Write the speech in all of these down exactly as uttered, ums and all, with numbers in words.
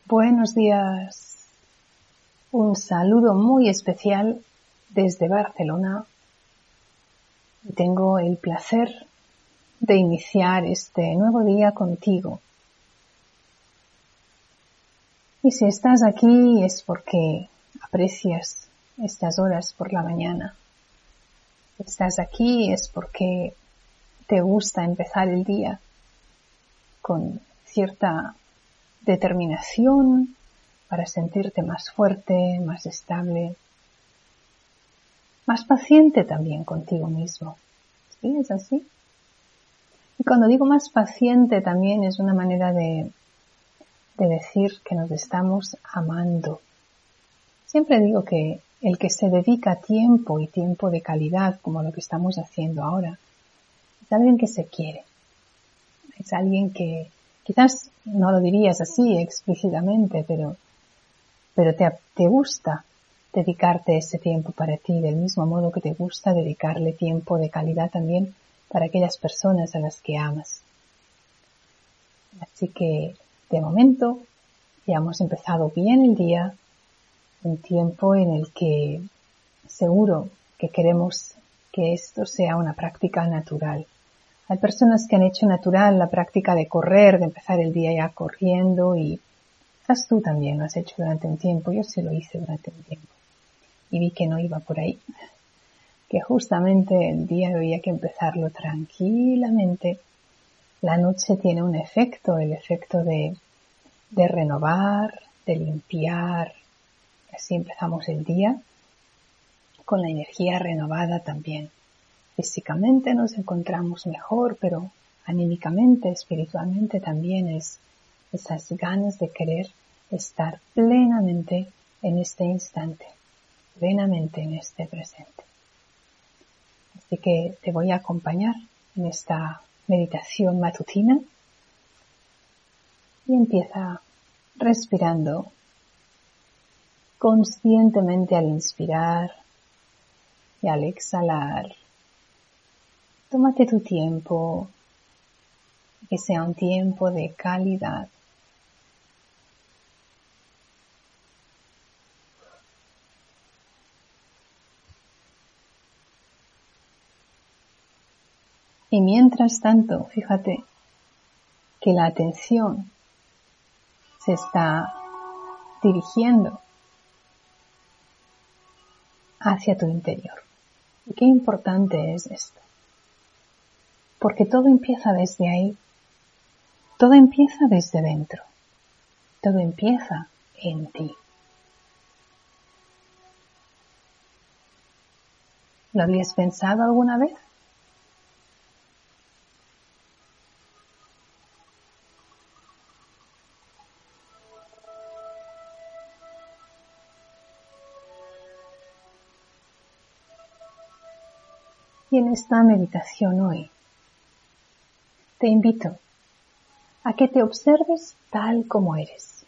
Buenos días. Un saludo muy especial desde Barcelona. Tengo el placer de iniciar este nuevo día contigo. Y si estás aquí es porque aprecias estas horas por la mañana. Si estás aquí es porque te gusta empezar el día con cierta determinación para sentirte más fuerte, más estable, más paciente también contigo mismo. ¿Sí? ¿Es así? Y cuando digo más paciente también es una manera de, de decir que nos estamos amando. Siempre digo que el que se dedica tiempo y tiempo de calidad, como lo que estamos haciendo ahora, es alguien que se quiere. Es alguien que quizás no lo dirías así explícitamente, pero, pero te, te gusta dedicarte ese tiempo para ti, del mismo modo que te gusta dedicarle tiempo de calidad también para aquellas personas a las que amas. Así que, de momento, ya hemos empezado bien el día, un tiempo en el que seguro que queremos que esto sea una práctica natural. Hay personas que han hecho natural la práctica de correr, de empezar el día ya corriendo, y quizás tú también lo has hecho durante un tiempo. Yo sí lo hice durante un tiempo y vi que no iba por ahí, que justamente el día había que empezarlo tranquilamente. La noche tiene un efecto, el efecto de, de renovar, de limpiar. Así empezamos el día con la energía renovada también. Físicamente nos encontramos mejor, pero anímicamente, espiritualmente también es esas ganas de querer estar plenamente en este instante, plenamente en este presente. Así que te voy a acompañar en esta meditación matutina y empieza respirando conscientemente al inspirar y al exhalar. Tómate tu tiempo, que sea un tiempo de calidad. Y mientras tanto, fíjate que la atención se está dirigiendo hacia tu interior. Y qué importante es esto. Porque todo empieza desde ahí. Todo empieza desde dentro. Todo empieza en ti. ¿Lo habías pensado alguna vez? Y en esta meditación hoy te invito a que te observes tal como eres,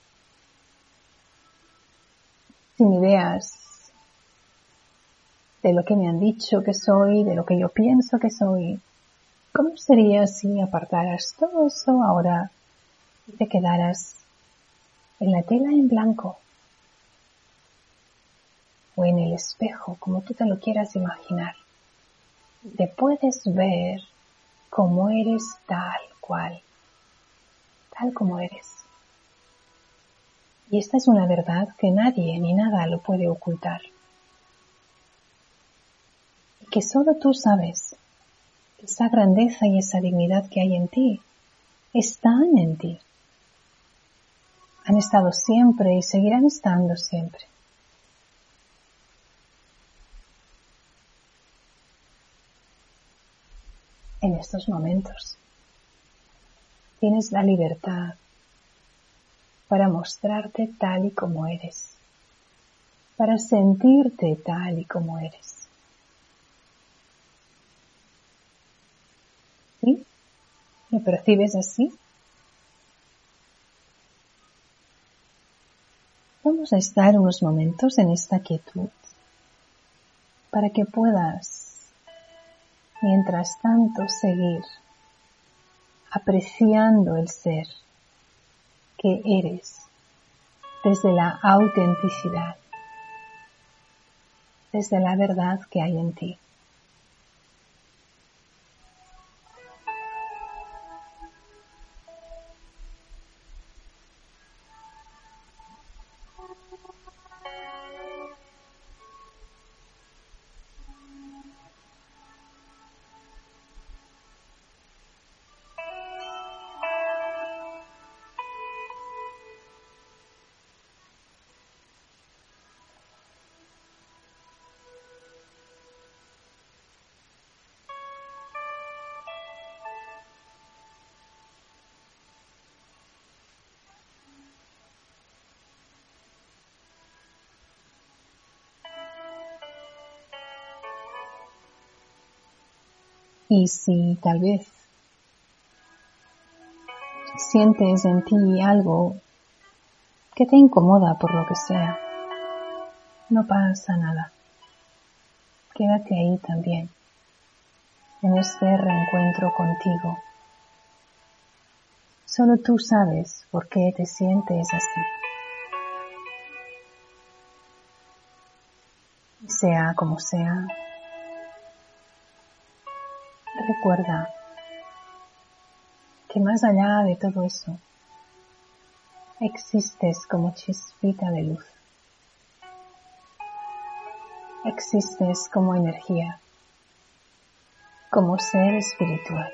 sin ideas de lo que me han dicho que soy, de lo que yo pienso que soy. ¿Cómo sería si apartaras todo eso ahora y te quedaras en la tela en blanco o en el espejo, como tú te lo quieras imaginar? Te puedes ver como eres tal cual, tal como eres. Y esta es una verdad que nadie ni nada lo puede ocultar. Y que solo tú sabes que esa grandeza y esa dignidad que hay en ti están en ti. Han estado siempre y seguirán estando siempre. En estos momentos tienes la libertad para mostrarte tal y como eres, para sentirte tal y como eres. ¿Sí? ¿Me percibes así? Vamos a estar unos momentos en esta quietud para que puedas, mientras tanto, seguir apreciando el ser que eres desde la autenticidad, desde la verdad que hay en ti. Y si tal vez sientes en ti algo que te incomoda por lo que sea, no pasa nada. Quédate ahí también, en este reencuentro contigo. Solo tú sabes por qué te sientes así. Sea como sea, recuerda que más allá de todo eso, existes como chispita de luz. Existes como energía, como ser espiritual.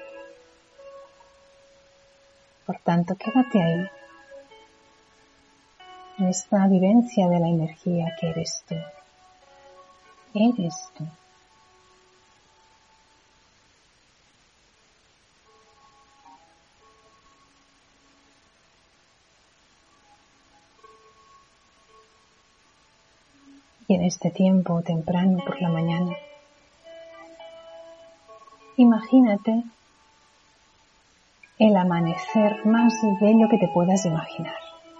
Por tanto, quédate ahí, en esta vivencia de la energía que eres tú. Eres tú. Y en este tiempo temprano por la mañana, imagínate el amanecer más bello que te puedas imaginar.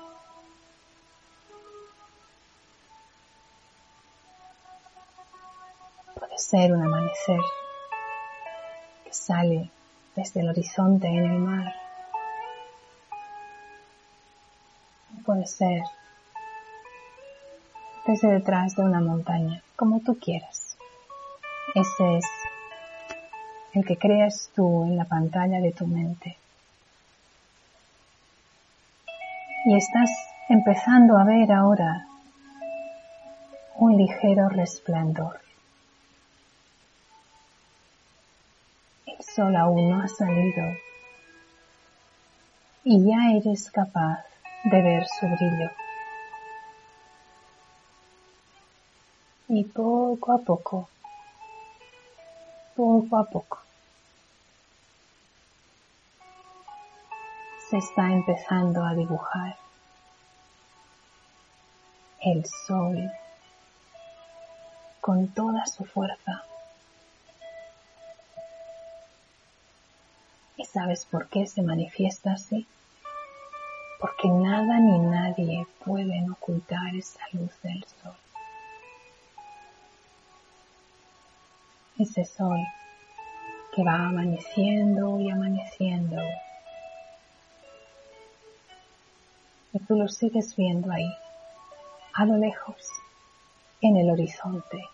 Puede ser un amanecer que sale desde el horizonte en el mar. Puede ser desde detrás de una montaña, como tú quieras. Ese es el que creas tú en la pantalla de tu mente. Y estás empezando a ver ahora un ligero resplandor. El sol aún no ha salido y ya eres capaz de ver su brillo. Y poco a poco, poco a poco, se está empezando a dibujar el sol con toda su fuerza. ¿Y sabes por qué se manifiesta así? Porque nada ni nadie pueden ocultar esa luz del sol. Ese sol que va amaneciendo y amaneciendo. Y tú lo sigues viendo ahí, a lo lejos, en el horizonte.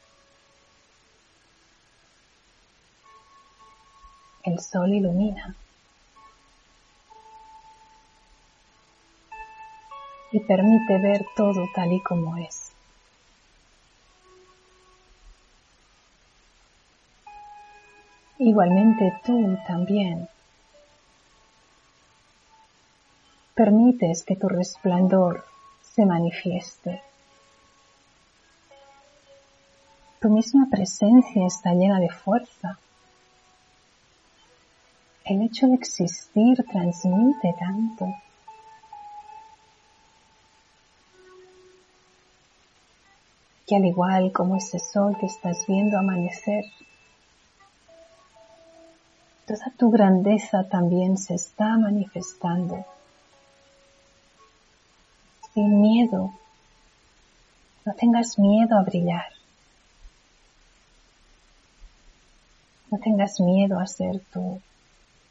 El sol ilumina y permite ver todo tal y como es. Igualmente tú también permites que tu resplandor se manifieste. Tu misma presencia está llena de fuerza. El hecho de existir transmite tanto. Y al igual como ese sol que estás viendo amanecer, toda tu grandeza también se está manifestando. Sin miedo, no tengas miedo a brillar. No tengas miedo a ser tú.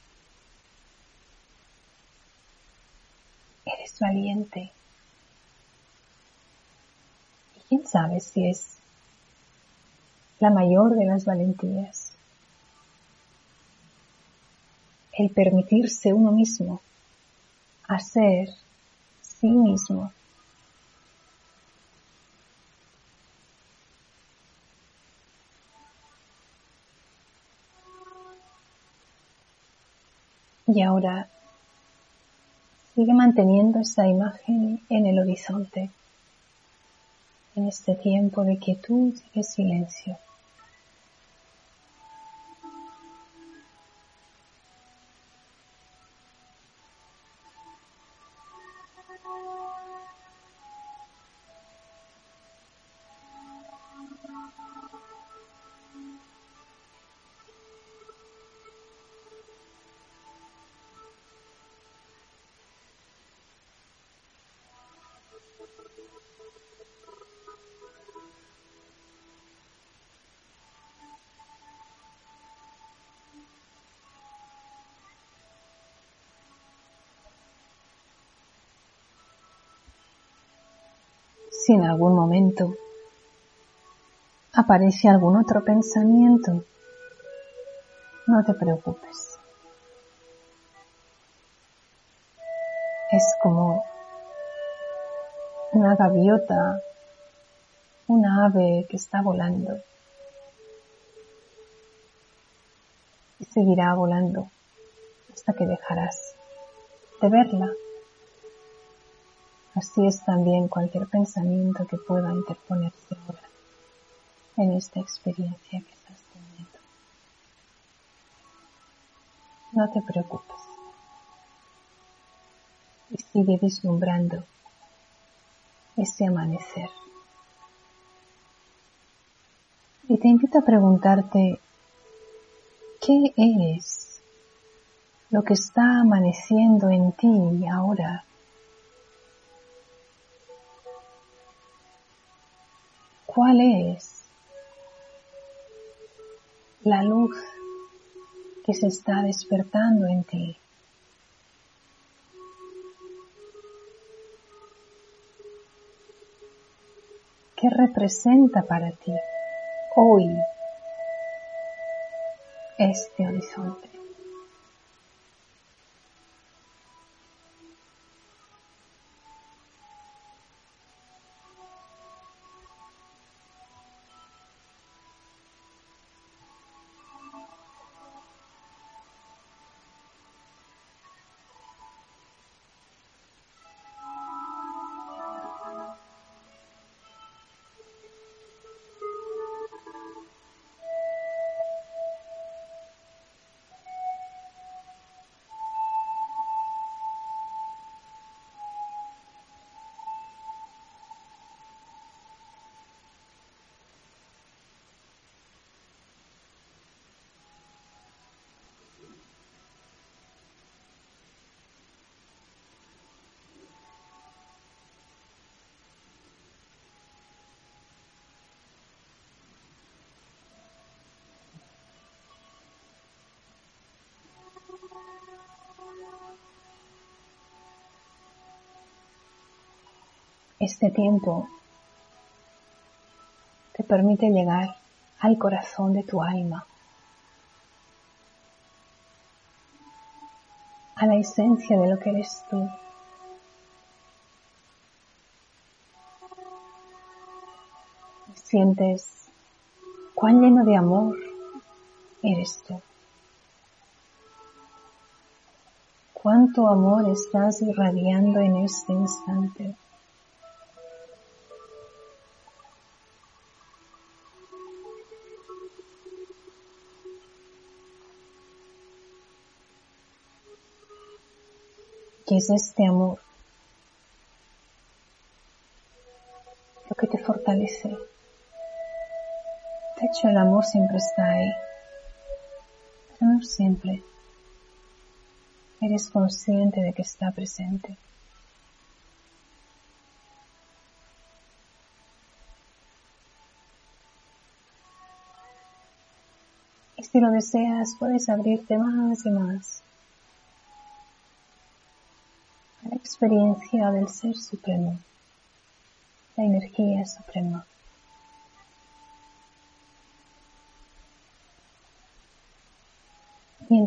Eres valiente. sabes si es la mayor de las valentías. El permitirse uno mismo a ser sí mismo. Y ahora sigue manteniendo esa imagen en el horizonte, en este tiempo de quietud y de silencio. Si en algún momento aparece algún otro pensamiento, no te preocupes. Es como una gaviota, una ave que está volando y seguirá volando hasta que dejarás de verla. Así es también cualquier pensamiento que pueda interponerse ahora en esta experiencia que estás teniendo. No te preocupes y sigue vislumbrando ese amanecer. Y te invito a preguntarte, ¿qué es lo que está amaneciendo en ti ahora? ¿Cuál es la luz que se está despertando en ti? ¿Qué representa para ti hoy este horizonte? Este tiempo te permite llegar al corazón de tu alma, a la esencia de lo que eres tú. Sientes cuán lleno de amor eres tú. Cuánto amor estás irradiando en este instante. Y es este amor lo que te fortalece. De hecho, el amor siempre está ahí, pero no siempre eres consciente de que está presente. Y si lo deseas, puedes abrirte más y más a la experiencia del Ser Supremo, la energía suprema.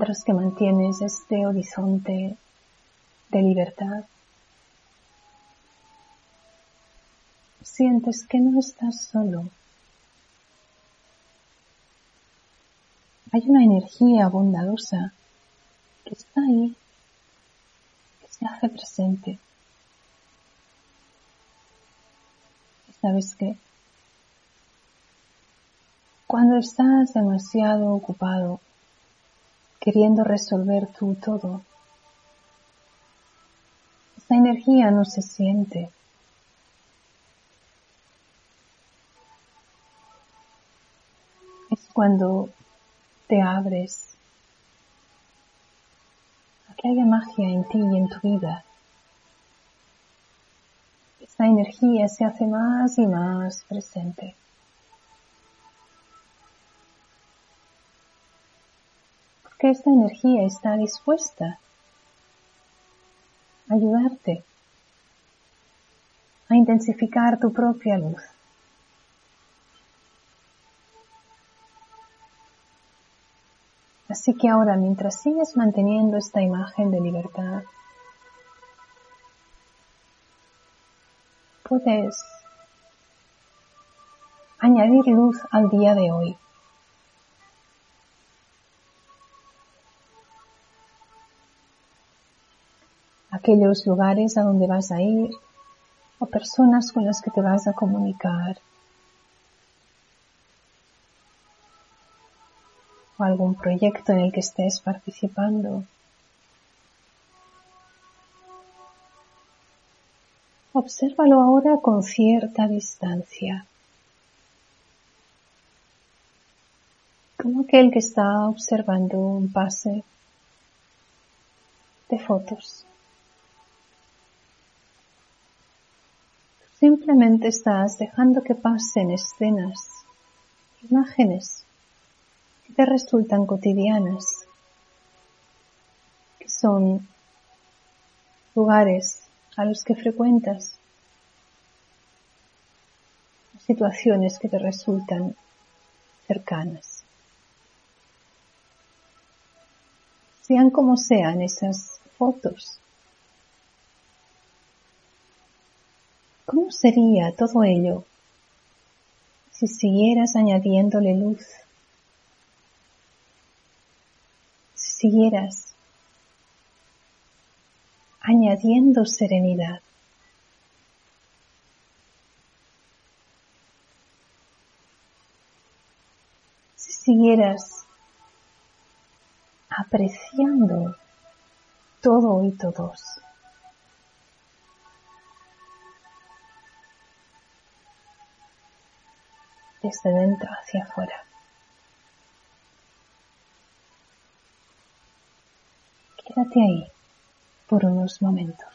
mientras que mantienes este horizonte de libertad, sientes que no estás solo. Hay una energía bondadosa que está ahí, que se hace presente. ¿Y sabes qué? Cuando estás demasiado ocupado, queriendo resolver tú todo, esa energía no se siente. Es cuando te abres a que haya magia en ti y en tu vida. Esa energía se hace más y más presente. Porque esta energía está dispuesta a ayudarte a intensificar tu propia luz. Así que ahora, mientras sigues manteniendo esta imagen de libertad, puedes añadir luz al día de hoy. Aquellos lugares a donde vas a ir o personas con las que te vas a comunicar o algún proyecto en el que estés participando. Obsérvalo ahora con cierta distancia, como aquel que está observando un pase de fotos. Simplemente estás dejando que pasen escenas, imágenes que te resultan cotidianas, que son lugares a los que frecuentas, situaciones que te resultan cercanas. Sean como sean esas fotos, ¿cómo sería todo ello si siguieras añadiéndole luz? Si siguieras añadiendo serenidad. Si siguieras apreciando todo y todos. Desde dentro hacia afuera. Quédate ahí por unos momentos.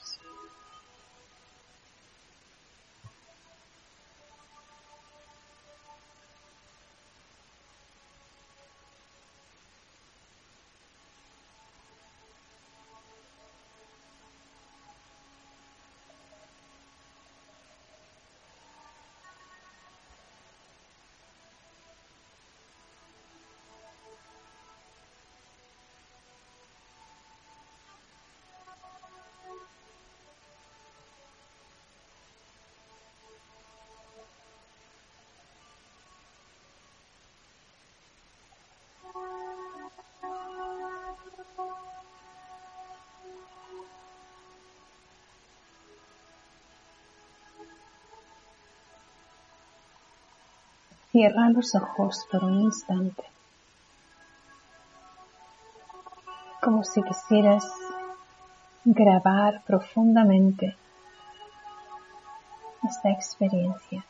Cierra los ojos por un instante, como si quisieras grabar profundamente esta experiencia.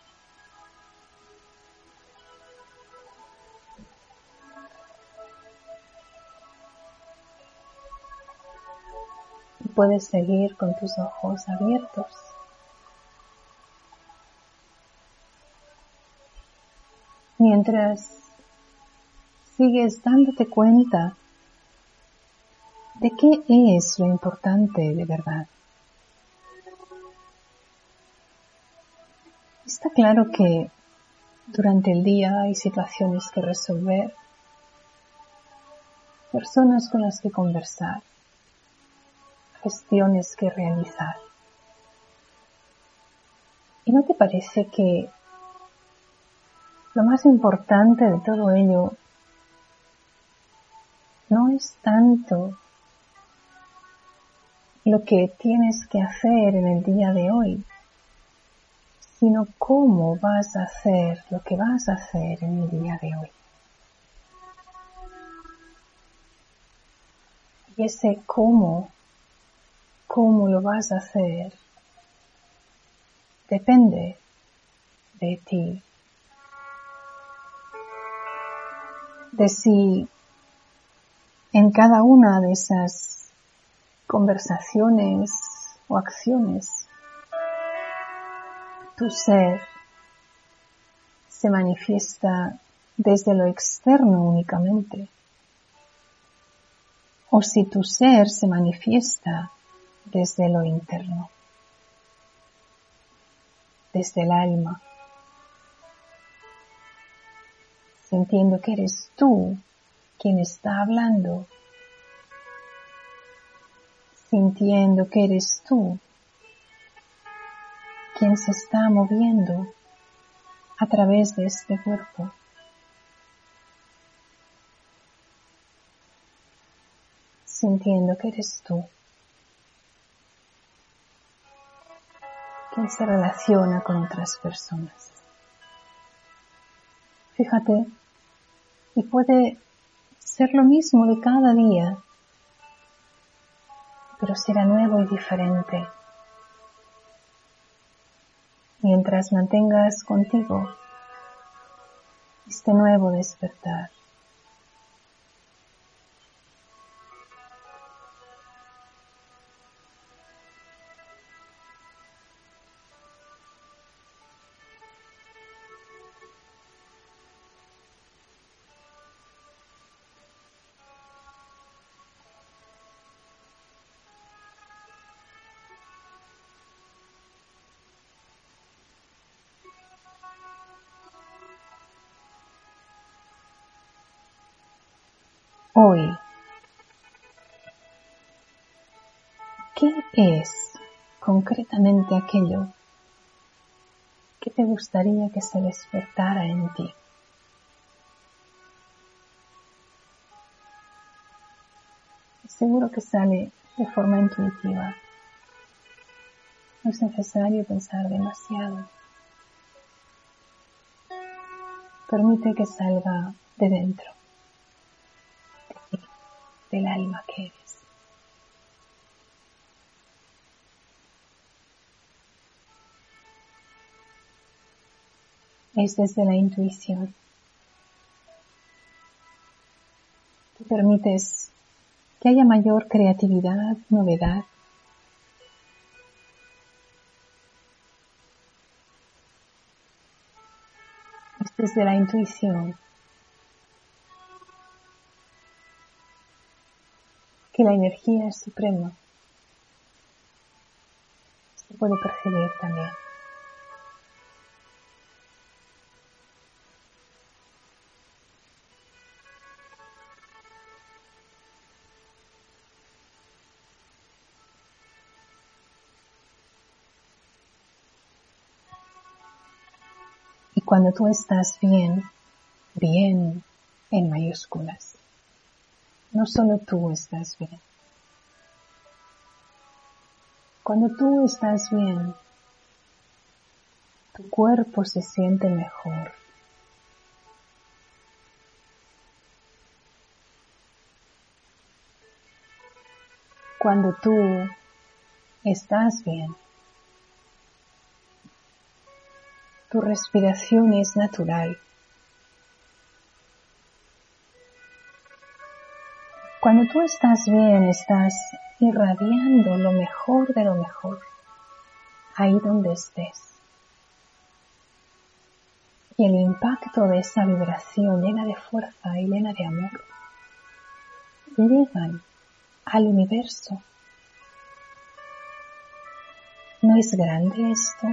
Y puedes seguir con tus ojos abiertos. Mientras sigues dándote cuenta de qué es lo importante de verdad. Está claro que durante el día hay situaciones que resolver, personas con las que conversar, gestiones que realizar. ¿Y no te parece que lo más importante de todo ello no es tanto lo que tienes que hacer en el día de hoy, sino cómo vas a hacer lo que vas a hacer en el día de hoy? Y ese cómo, cómo lo vas a hacer, depende de ti. De si en cada una de esas conversaciones o acciones tu ser se manifiesta desde lo externo únicamente, o si tu ser se manifiesta desde lo interno, desde el alma, sintiendo que eres tú quien está hablando, sintiendo que eres tú quien se está moviendo a través de este cuerpo. Sintiendo que eres tú quien se relaciona con otras personas. Fíjate, y puede ser lo mismo de cada día, pero será nuevo y diferente. Mientras mantengas contigo este nuevo despertar. Hoy, ¿qué es concretamente aquello que te gustaría que se despertara en ti? Seguro que sale de forma intuitiva. No es necesario pensar demasiado. Permite que salga de dentro, de ti, del alma que eres. Es desde la intuición. Te permites que haya mayor creatividad, novedad. Es desde la intuición que la energía es suprema. Se puede percibir también. Y cuando tú estás bien, bien en mayúsculas, no solo tú estás bien. Cuando tú estás bien, tu cuerpo se siente mejor. Cuando tú estás bien, tu respiración es natural. Cuando tú estás bien, estás irradiando lo mejor de lo mejor, ahí donde estés. Y el impacto de esa vibración llena de fuerza y llena de amor llegan al universo. ¿No es grande esto?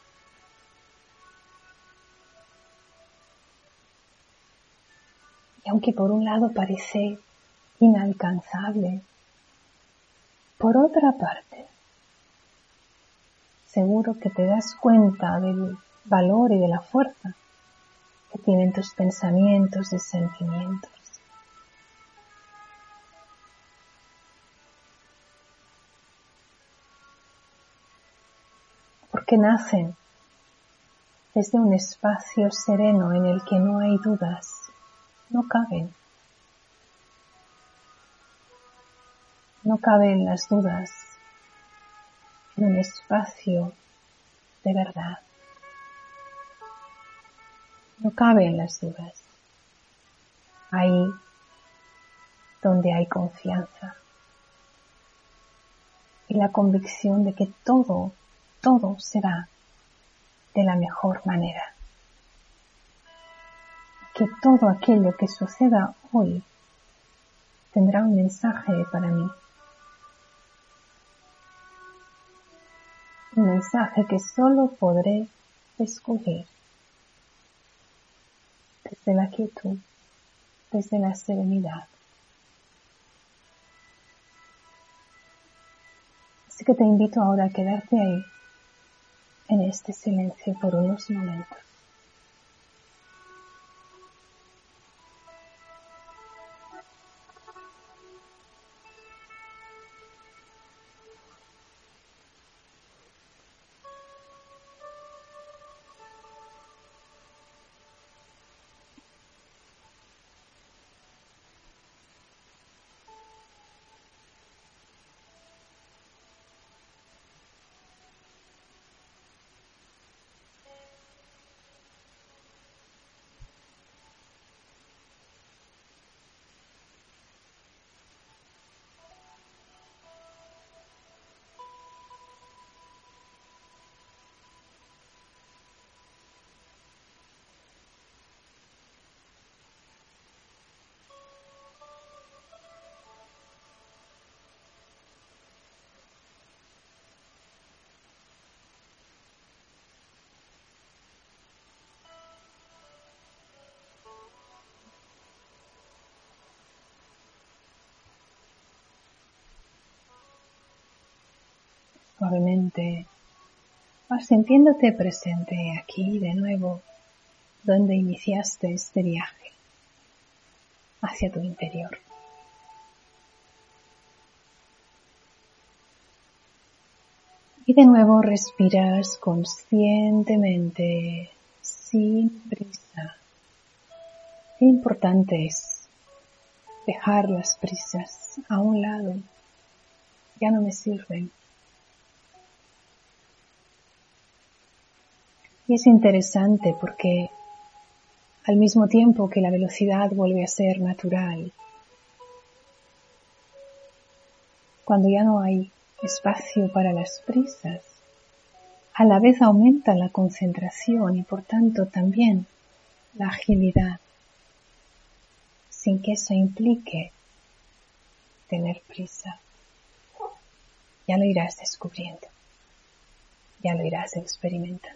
Y aunque por un lado parece inalcanzable, por otra parte, seguro que te das cuenta del valor y de la fuerza que tienen tus pensamientos y sentimientos. Porque nacen desde un espacio sereno en el que no hay dudas, no caben. No caben las dudas en un espacio de verdad. No caben las dudas. Ahí donde hay confianza y la convicción de que todo, todo será de la mejor manera. Que todo aquello que suceda hoy tendrá un mensaje para mí. Un mensaje que solo podré descubrir desde la quietud, desde la serenidad. Así que te invito ahora a quedarte ahí, en este silencio por unos momentos. Suavemente vas sintiéndote presente aquí de nuevo, donde iniciaste este viaje hacia tu interior. Y de nuevo respiras conscientemente, sin prisa. Qué importante es dejar las prisas a un lado, ya no me sirven. Y es interesante porque al mismo tiempo que la velocidad vuelve a ser natural, cuando ya no hay espacio para las prisas, a la vez aumenta la concentración y por tanto también la agilidad, sin que eso implique tener prisa. Ya lo irás descubriendo, ya lo irás experimentando.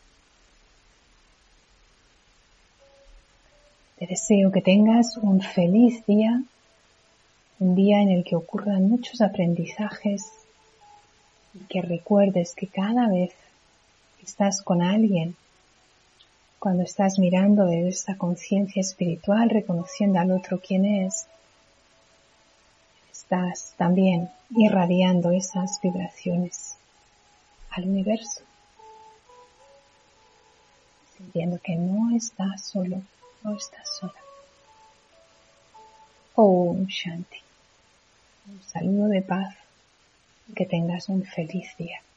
Te deseo que tengas un feliz día, un día en el que ocurran muchos aprendizajes y que recuerdes que cada vez que estás con alguien, cuando estás mirando desde esta conciencia espiritual, reconociendo al otro quién es, estás también irradiando esas vibraciones al universo, sintiendo que no estás solo. No estás sola. Om Shanti. Un saludo de paz y que tengas un feliz día.